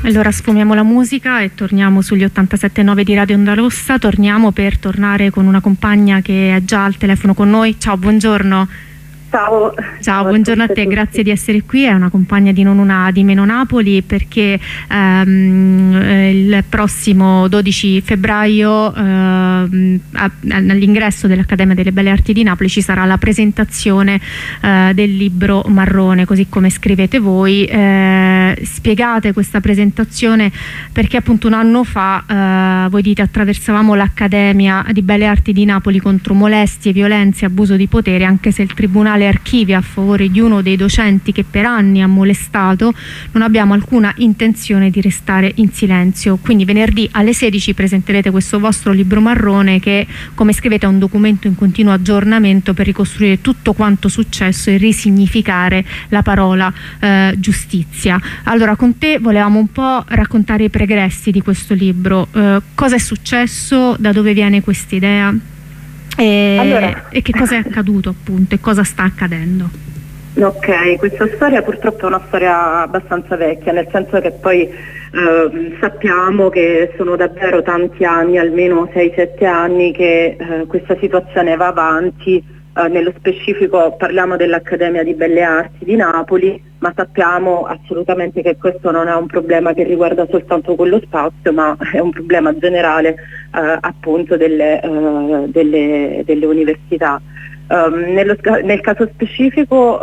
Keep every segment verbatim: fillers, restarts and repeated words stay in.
Allora sfumiamo la musica e torniamo sugli ottantasette virgola nove di Radio Onda Rossa. Torniamo per tornare con una compagna che è già al telefono con noi. Ciao, buongiorno. Ciao. Ciao, buongiorno a te, grazie di essere qui. È una compagna di Non Una di Meno Napoli, perché ehm, il prossimo dodici febbraio ehm, all'ingresso dell'Accademia delle Belle Arti di Napoli ci sarà la presentazione eh, del libro Marrone, così come scrivete voi. Eh, spiegate questa presentazione, perché appunto un anno fa eh, voi dite attraversavamo l'Accademia di Belle Arti di Napoli contro molestie, violenze e abuso di potere, anche se il Tribunale archivia a favore di uno dei docenti che per anni ha molestato, non abbiamo alcuna intenzione di restare in silenzio. Quindi venerdì alle sedici presenterete questo vostro libro Marrone che, come scrivete, è un documento in continuo aggiornamento per ricostruire tutto quanto successo e risignificare la parola eh, giustizia. Allora, con te volevamo un po' raccontare i pregressi di questo libro. Eh, cosa è successo, da dove viene questa idea? E, allora, e che cosa è accaduto appunto e cosa sta accadendo? Ok, questa storia purtroppo è una storia abbastanza vecchia, nel senso che poi eh, sappiamo che sono davvero tanti anni, almeno sei sette anni che eh, questa situazione va avanti. Uh, nello specifico parliamo dell'Accademia di Belle Arti di Napoli, ma sappiamo assolutamente che questo non è un problema che riguarda soltanto quello spazio, ma è un problema generale uh, appunto delle, uh, delle, delle università. Um, nello, nel caso specifico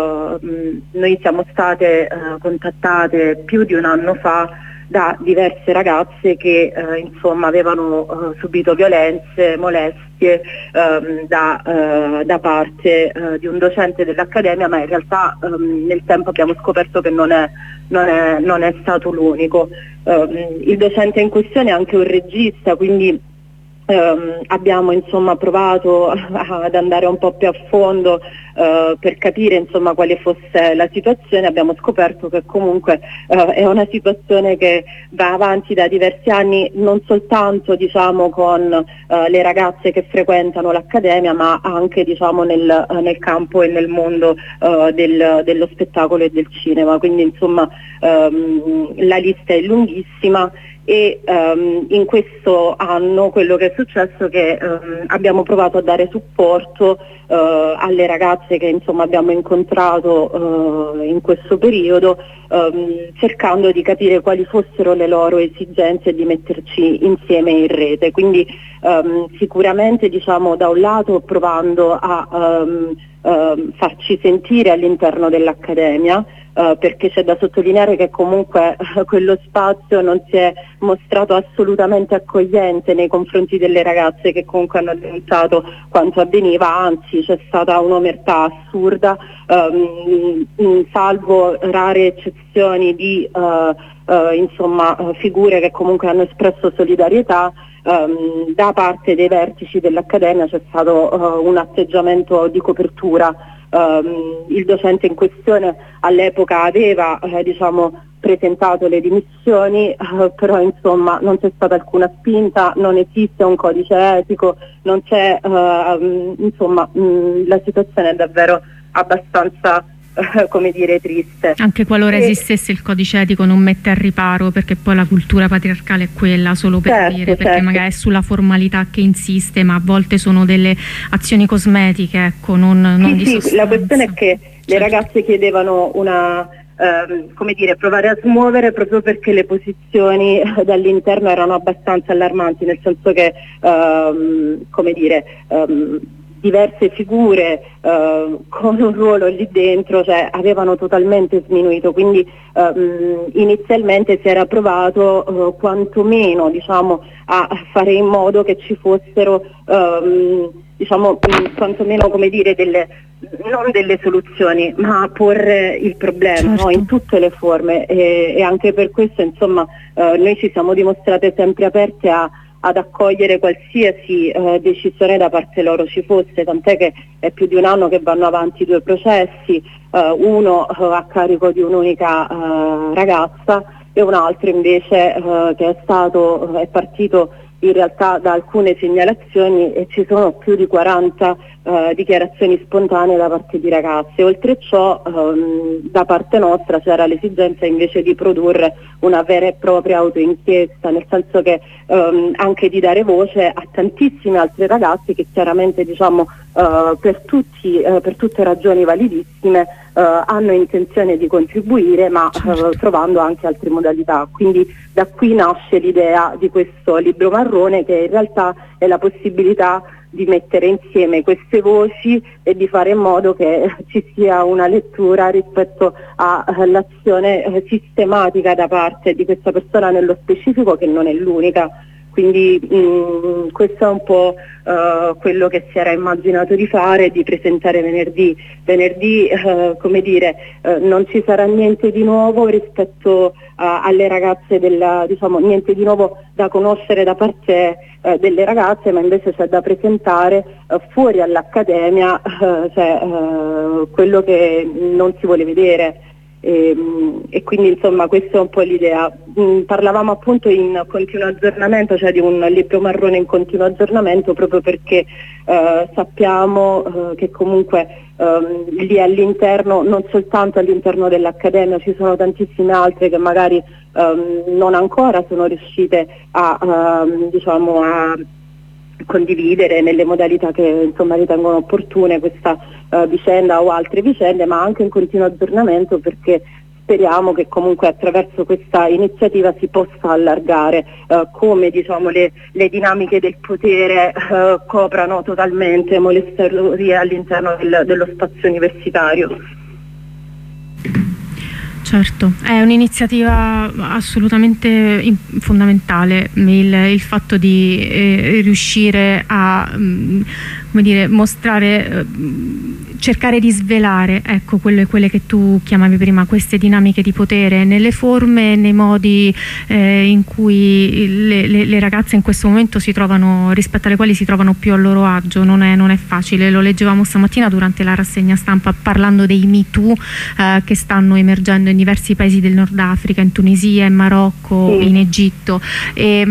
uh, noi siamo state uh, contattate più di un anno fa da diverse ragazze che eh, insomma avevano eh, subito violenze, molestie ehm, da, eh, da parte eh, di un docente dell'Accademia, ma in realtà ehm, nel tempo abbiamo scoperto che non è, non è, non è stato l'unico. Ehm, il docente in questione è anche un regista, quindi Um, abbiamo insomma provato ad andare un po' più a fondo uh, per capire insomma quale fosse la situazione. Abbiamo scoperto che comunque uh, è una situazione che va avanti da diversi anni, non soltanto diciamo con uh, le ragazze che frequentano l'Accademia, ma anche diciamo nel, uh, nel campo e nel mondo uh, del, dello spettacolo e del cinema. Quindi insomma um, la lista è lunghissima. E um, in questo anno quello che è successo è che um, abbiamo provato a dare supporto uh, alle ragazze che insomma abbiamo incontrato uh, in questo periodo, um, cercando di capire quali fossero le loro esigenze e di metterci insieme in rete. Quindi um, sicuramente diciamo da un lato provando a um, um, farci sentire all'interno dell'Accademia, Uh, perché c'è da sottolineare che comunque uh, quello spazio non si è mostrato assolutamente accogliente nei confronti delle ragazze che comunque hanno denunciato quanto avveniva, anzi c'è stata un'omertà assurda, um, salvo rare eccezioni di uh, uh, insomma, uh, figure che comunque hanno espresso solidarietà. Um, da parte dei vertici dell'Accademia c'è stato uh, un atteggiamento di copertura. Um, il docente in questione all'epoca aveva eh, diciamo, presentato le dimissioni, eh, però insomma non c'è stata alcuna spinta, non esiste un codice etico, non c'è eh, insomma mh, la situazione è davvero abbastanza eh, come dire triste. Anche qualora e... esistesse il codice etico non mette al riparo, perché poi la cultura patriarcale è quella, solo per certo, dire, perché certo. magari è sulla formalità che insiste, ma a volte sono delle azioni cosmetiche, ecco, non, non sì, di sì, sostanza. La questione è che certo. le ragazze chiedevano una ehm, come dire, provare a smuovere, proprio perché le posizioni dall'interno erano abbastanza allarmanti, nel senso che ehm, come dire ehm, diverse figure eh, con un ruolo lì dentro, cioè avevano totalmente sminuito, quindi ehm, inizialmente si era provato eh, quantomeno diciamo, a fare in modo che ci fossero ehm, diciamo quantomeno come dire delle, non delle soluzioni, ma a porre il problema, certo. no? In tutte le forme, e, e anche per questo insomma eh, noi ci siamo dimostrate sempre aperte a ad accogliere qualsiasi eh, decisione da parte loro ci fosse, tant'è che è più di un anno che vanno avanti due processi, eh, uno eh, a carico di un'unica eh, ragazza e un altro invece eh, che è stato è partito in realtà da alcune segnalazioni eh, ci sono più di quaranta eh, dichiarazioni spontanee da parte di ragazze. Oltre a ciò ehm, da parte nostra c'era l'esigenza invece di produrre una vera e propria autoinchiesta, nel senso che ehm, anche di dare voce a tantissime altre ragazze che chiaramente diciamo eh, per, tutti, eh, per tutte ragioni validissime Uh, hanno intenzione di contribuire, ma certo. uh, trovando anche altre modalità. Quindi da qui nasce l'idea di questo libro marrone, che in realtà è la possibilità di mettere insieme queste voci e di fare in modo che ci sia una lettura rispetto all'azione uh, sistematica da parte di questa persona nello specifico, che non è l'unica. Quindi mh, questo è un po' uh, quello che si era immaginato di fare, di presentare venerdì. Venerdì, uh, come dire, uh, non ci sarà niente di nuovo rispetto uh, alle ragazze, della, diciamo, niente di nuovo da conoscere da parte uh, delle ragazze, ma invece c'è da presentare uh, fuori all'Accademia uh, cioè, uh, quello che non si vuole vedere. E, e quindi insomma questa è un po' l'idea. Mm, parlavamo appunto in continuo aggiornamento, cioè di un libro marrone in continuo aggiornamento, proprio perché eh, sappiamo eh, che comunque eh, lì all'interno, non soltanto all'interno dell'Accademia, ci sono tantissime altre che magari eh, non ancora sono riuscite a, a diciamo a condividere nelle modalità che insomma ritengono opportune questa uh, vicenda o altre vicende, ma anche in continuo aggiornamento, perché speriamo che comunque attraverso questa iniziativa si possa allargare uh, come diciamo le, le dinamiche del potere uh, coprano totalmente molesterie all'interno del, dello spazio universitario. Certo, è un'iniziativa assolutamente fondamentale il, il fatto di eh, riuscire a mh, come dire, mostrare, eh, cercare di svelare, ecco, quelle, quelle che tu chiamavi prima, queste dinamiche di potere nelle forme e nei modi eh, in cui le, le, le ragazze in questo momento si trovano, rispetto alle quali si trovano più a loro agio. Non è, non è facile, lo leggevamo stamattina durante la rassegna stampa parlando dei Me Too eh, che stanno emergendo in diversi paesi del Nord Africa, in Tunisia, in Marocco, sì. in Egitto, e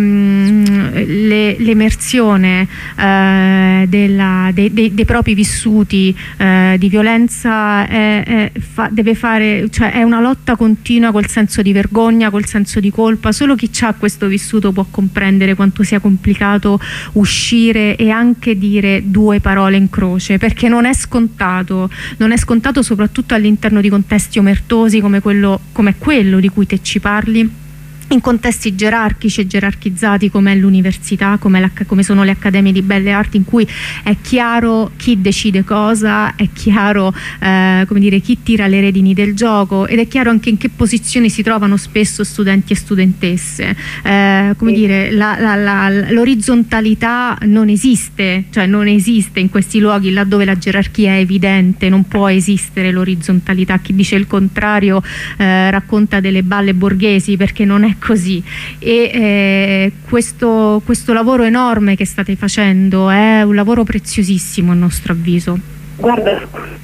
l'emersione eh, della Dei, dei, dei propri vissuti eh, di violenza è, è, fa, deve fare, cioè è una lotta continua col senso di vergogna, col senso di colpa. Solo chi ha questo vissuto può comprendere quanto sia complicato uscire e anche dire due parole in croce, perché non è scontato, non è scontato soprattutto all'interno di contesti omertosi come quello, come quello di cui te ci parli, in contesti gerarchici e gerarchizzati come è l'università, come, come sono le accademie di belle arti, in cui è chiaro chi decide cosa, è chiaro eh, come dire, chi tira le redini del gioco, ed è chiaro anche in che posizioni si trovano spesso studenti e studentesse. Eh, come sì. dire, la, la, la, l'orizzontalità non esiste, cioè non esiste in questi luoghi laddove la gerarchia è evidente, non può esistere l'orizzontalità. Chi dice il contrario eh, racconta delle balle borghesi, perché non è così. E eh, questo, questo lavoro enorme che state facendo è un lavoro preziosissimo a nostro avviso. Guarda,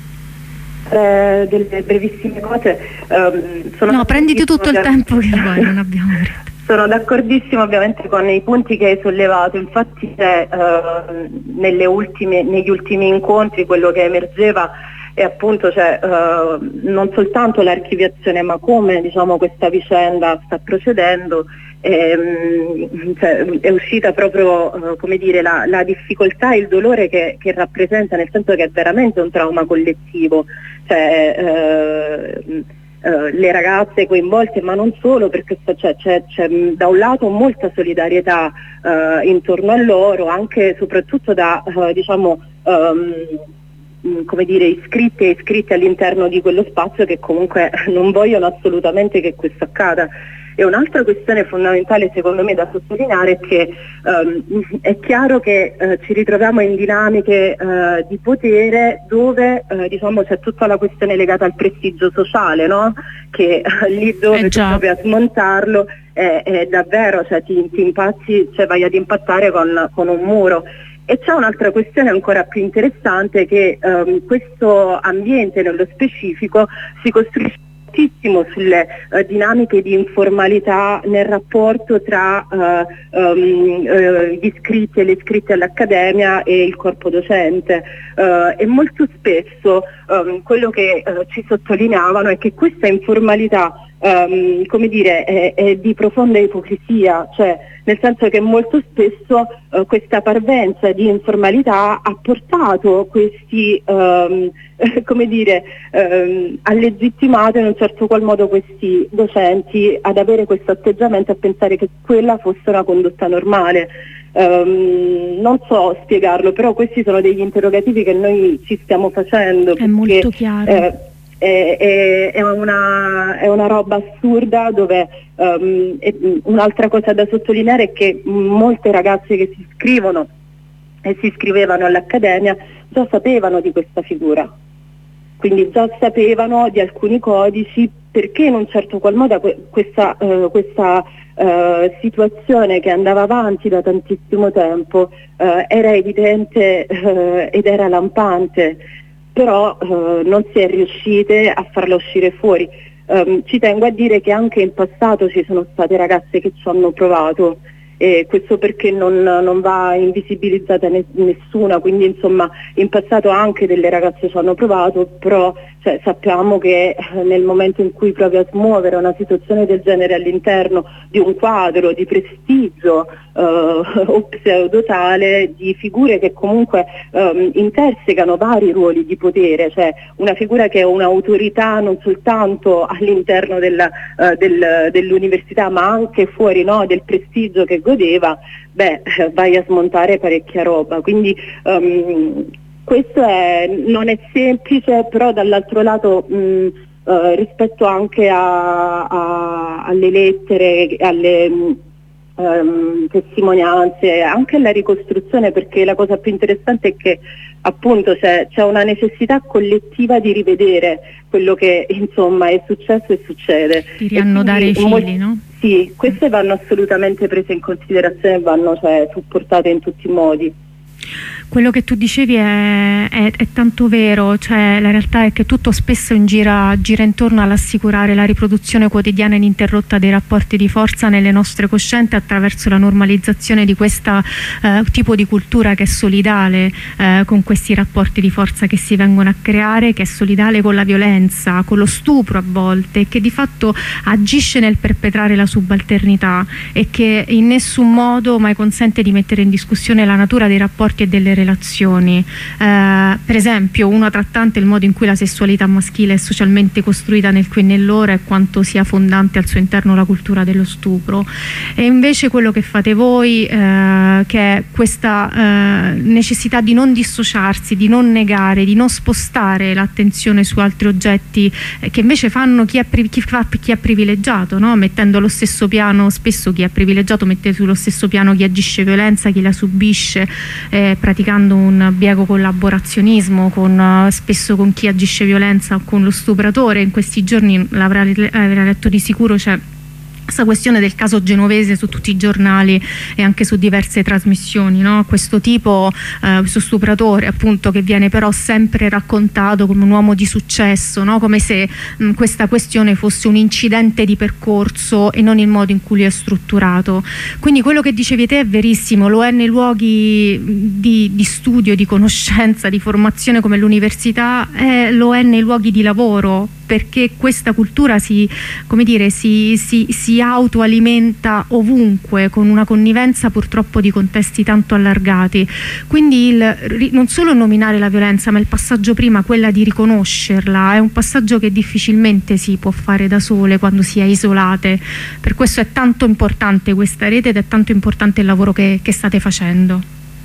eh, delle brevissime cose. Um, sono no, prenditi tutto il tempo che vuoi, non abbiamo fretta. Sono d'accordissimo ovviamente con i punti che hai sollevato. Infatti eh, nelle ultime, negli ultimi incontri quello che emergeva e appunto cioè, uh, non soltanto l'archiviazione, ma come diciamo, questa vicenda sta procedendo. Ehm, cioè, è uscita proprio uh, come dire, la, la difficoltà e il dolore che, che rappresenta, nel senso che è veramente un trauma collettivo. Cioè, uh, Uh, le ragazze coinvolte, ma non solo, perché c'è, c'è, c'è da un lato molta solidarietà uh, intorno a loro, anche e soprattutto da uh, diciamo um, come dire, iscritti e iscritti all'interno di quello spazio, che comunque non vogliono assolutamente che questo accada. E un'altra questione fondamentale secondo me da sottolineare è che um, è chiaro che uh, ci ritroviamo in dinamiche uh, di potere dove uh, diciamo c'è tutta la questione legata al prestigio sociale, no? Che uh, lì dove eh tu provi a smontarlo è, è davvero, cioè ti, ti impazzi, cioè vai ad impattare con, con un muro. E c'è un'altra questione ancora più interessante, che um, questo ambiente nello specifico si costruisce moltissimo sulle uh, dinamiche di informalità nel rapporto tra uh, um, uh, gli iscritti e le iscritte all'Accademia e il corpo docente, uh, e molto spesso um, quello che uh, ci sottolineavano è che questa informalità Um, come dire, è, è di profonda ipocrisia, cioè nel senso che molto spesso uh, questa parvenza di informalità ha portato questi, um, come dire, um, ha legittimato in un certo qual modo questi docenti ad avere questo atteggiamento, a pensare che quella fosse una condotta normale. Um, non so spiegarlo, però questi sono degli interrogativi che noi ci stiamo facendo. È perché, molto chiaro. Eh, È, è, è, una, è una roba assurda, dove um, è, un'altra cosa da sottolineare è che molte ragazze che si iscrivono e si iscrivevano all'Accademia già sapevano di questa figura, quindi già sapevano di alcuni codici, perché in un certo qual modo questa, uh, questa uh, situazione che andava avanti da tantissimo tempo uh, era evidente uh, ed era lampante, però uh, non si è riuscite a farla uscire fuori. Um, ci tengo a dire che anche in passato ci sono state ragazze che ci hanno provato, e questo perché non, non va invisibilizzata ne, nessuna, quindi insomma in passato anche delle ragazze ci hanno provato, però cioè, sappiamo che nel momento in cui provi a smuovere una situazione del genere all'interno di un quadro di prestigio uh, o pseudotale, di figure che comunque um, intersecano vari ruoli di potere, cioè una figura che è un'autorità non soltanto all'interno della, uh, del, dell'università, ma anche fuori, no, del prestigio che godeva, beh, vai a smontare parecchia roba. Quindi um, questo è, non è semplice, però dall'altro lato mh, uh, rispetto anche a, a, alle lettere, alle mh, um, testimonianze, anche alla ricostruzione, perché la cosa più interessante è che appunto c'è, c'è una necessità collettiva di rivedere quello che insomma è successo e succede. Di riannodare i fili, molti, no? Sì, queste vanno assolutamente prese in considerazione, vanno cioè, supportate in tutti i modi. Quello che tu dicevi è, è, è tanto vero, cioè la realtà è che tutto spesso in gira, gira intorno all'assicurare la riproduzione quotidiana e ininterrotta dei rapporti di forza nelle nostre coscienze attraverso la normalizzazione di questo eh, tipo di cultura che è solidale eh, con questi rapporti di forza che si vengono a creare, che è solidale con la violenza, con lo stupro a volte, che di fatto agisce nel perpetrare la subalternità e che in nessun modo mai consente di mettere in discussione la natura dei rapporti e delle relazioni. Eh, per esempio, uno trattante il modo in cui la sessualità maschile è socialmente costruita nel qui e nell'ora e quanto sia fondante al suo interno la cultura dello stupro. E invece quello che fate voi, eh, che è questa eh, necessità di non dissociarsi, di non negare, di non spostare l'attenzione su altri oggetti eh, che invece fanno chi è, chi fa, chi è privilegiato, no? Mettendo allo stesso piano, spesso chi è privilegiato mette sullo stesso piano chi agisce violenza, chi la subisce, eh, praticando un bieco collaborazionismo con, spesso con chi agisce violenza o con lo stupratore. In questi giorni l'avrà letto di sicuro, c'è questa questione del caso genovese su tutti i giornali e anche su diverse trasmissioni, no? Questo tipo, eh, questo stupratore appunto, che viene però sempre raccontato come un uomo di successo, no? Come se mh, questa questione fosse un incidente di percorso e non il modo in cui lui è strutturato. Quindi quello che dicevi te è verissimo, lo è nei luoghi di, di studio, di conoscenza, di formazione come l'università, eh, lo è nei luoghi di lavoro, perché questa cultura si, come dire, si, si, si autoalimenta ovunque, con una connivenza purtroppo di contesti tanto allargati. Quindi il, non solo nominare la violenza, ma il passaggio prima, quella di riconoscerla, è un passaggio che difficilmente si può fare da sole quando si è isolate. Per questo è tanto importante questa rete ed è tanto importante il lavoro che, che state facendo.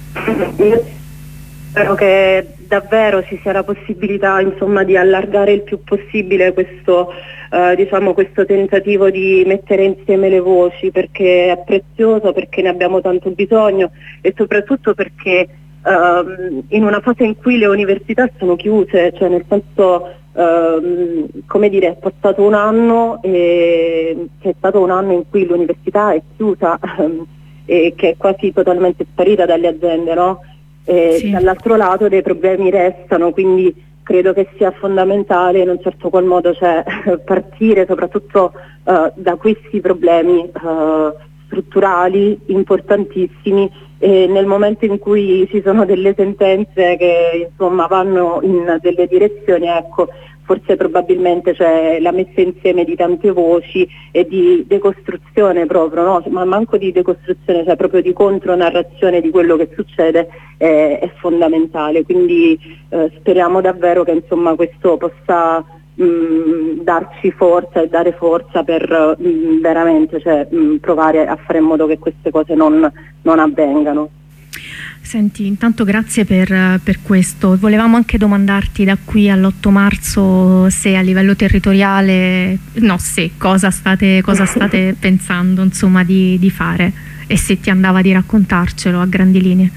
Spero che davvero ci sia la possibilità, insomma, di allargare il più possibile questo, eh, diciamo, questo tentativo di mettere insieme le voci, perché è prezioso, perché ne abbiamo tanto bisogno e soprattutto perché ehm, in una fase in cui le università sono chiuse, cioè nel senso, ehm, come dire, è passato un anno e che è stato un anno in cui l'università è chiusa ehm, e che è quasi totalmente sparita dalle aziende, no? E sì. Dall'altro lato dei problemi restano, quindi credo che sia fondamentale in un certo qual modo, cioè, partire soprattutto uh, da questi problemi uh, strutturali importantissimi, e nel momento in cui ci sono delle sentenze che insomma vanno in delle direzioni, ecco, forse probabilmente c'è la messa insieme di tante voci e di decostruzione proprio, no? Ma manco di decostruzione, cioè proprio di contronarrazione di quello che succede è, è fondamentale, quindi eh, speriamo davvero che insomma questo possa mh, darci forza e dare forza per mh, veramente, cioè, mh, provare a fare in modo che queste cose non, non avvengano. Senti, intanto grazie per, per questo. Volevamo anche domandarti da qui all'otto marzo se a livello territoriale, no se, cosa state, cosa state pensando insomma di, di fare, e se ti andava di raccontarcelo a grandi linee.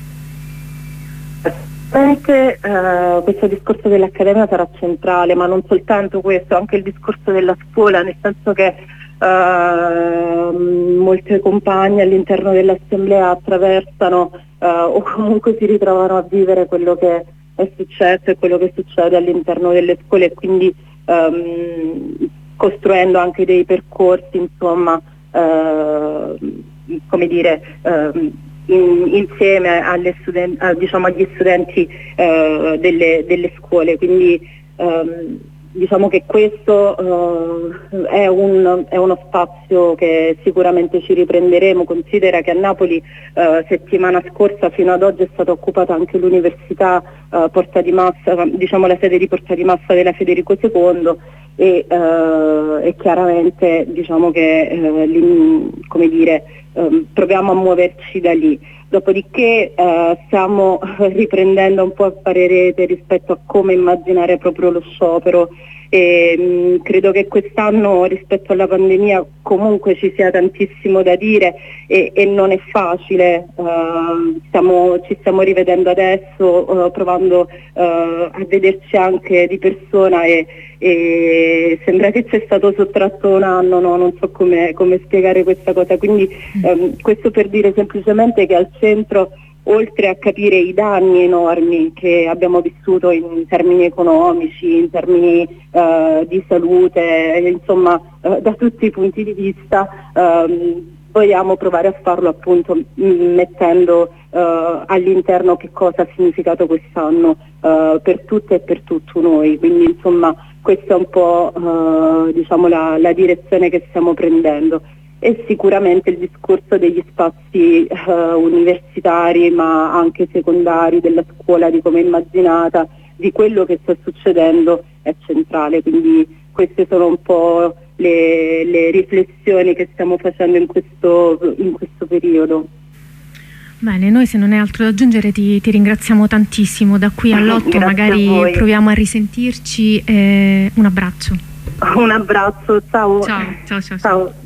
Sicuramente eh, questo discorso dell'Accademia sarà centrale, ma non soltanto questo, anche il discorso della scuola, nel senso che Uh, molte compagne all'interno dell'assemblea attraversano uh, o comunque si ritrovano a vivere quello che è successo e quello che succede all'interno delle scuole, e quindi um, costruendo anche dei percorsi, insomma, uh, come dire, uh, in, insieme alle studen- a, diciamo, agli studenti uh, delle, delle scuole, quindi um, diciamo che questo uh, è, un, è uno spazio che sicuramente ci riprenderemo. Considera che a Napoli uh, settimana scorsa fino ad oggi è stata occupata anche l'università uh, Porta di Massa, diciamo la sede di Porta di Massa della Federico secondo, e, uh, e chiaramente diciamo che uh, come dire, um, proviamo a muoverci da lì. Dopodiché uh, stiamo riprendendo un po' a fare rete rispetto a come immaginare proprio lo sciopero, e mh, credo che quest'anno rispetto alla pandemia comunque ci sia tantissimo da dire, e, e non è facile. Uh, stiamo, ci stiamo rivedendo adesso, uh, provando uh, a vederci anche di persona, e, e sembra che c'è stato sottratto un anno, no? Non so come, come spiegare questa cosa, quindi um, questo per dire semplicemente che al centro, oltre a capire i danni enormi che abbiamo vissuto in termini economici, in termini uh, di salute, insomma uh, da tutti i punti di vista, um, vogliamo provare a farlo appunto mettendo uh, all'interno che cosa ha significato quest'anno uh, per tutte e per tutti noi, quindi insomma questa è un po' uh, diciamo la, la direzione che stiamo prendendo. E sicuramente il discorso degli spazi uh, universitari, ma anche secondari, della scuola, di come è immaginata, di quello che sta succedendo, è centrale. Quindi queste sono un po' le, le riflessioni che stiamo facendo in questo, in questo periodo. Bene, noi se non è altro da aggiungere ti, ti ringraziamo tantissimo. Da qui all'otto magari proviamo a risentirci. Eh, un abbraccio. Un abbraccio, ciao. Ciao, ciao, ciao. ciao. Ciao.